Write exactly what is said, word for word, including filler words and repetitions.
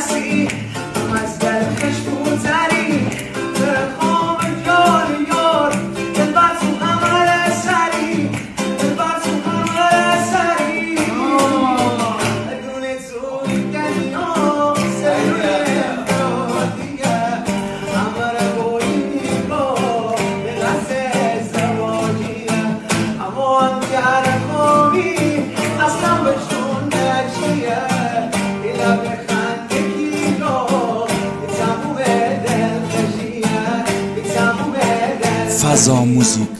نفسی از دلش بوزری برخوام یار یار دل بر تو همه سری دل بر تو همه سری اگونه توی دنیا سری دیگه همه بایی میگو به قصد زواجیه اما انگر خوبی اصلا بشون نچیه ایلا بخنده گیرو به تموم دل خشیه به تموم دل فضا موزیک